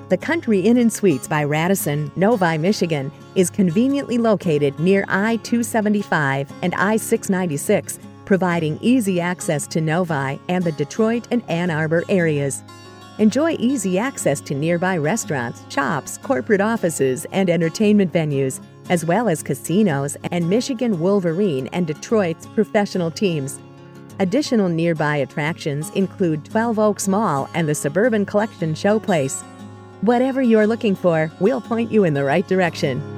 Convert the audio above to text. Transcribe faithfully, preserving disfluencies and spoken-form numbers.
The Country Inn and Suites by Radisson, Novi, Michigan, is conveniently located near I two seventy-five and I six ninety-six, providing easy access to Novi and the Detroit and Ann Arbor areas. Enjoy easy access to nearby restaurants, shops, corporate offices, and entertainment venues, as well as casinos and Michigan Wolverine and Detroit's professional teams. Additional nearby attractions include Twelve Oaks Mall and the Suburban Collection Showplace. Whatever you're looking for, we'll point you in the right direction.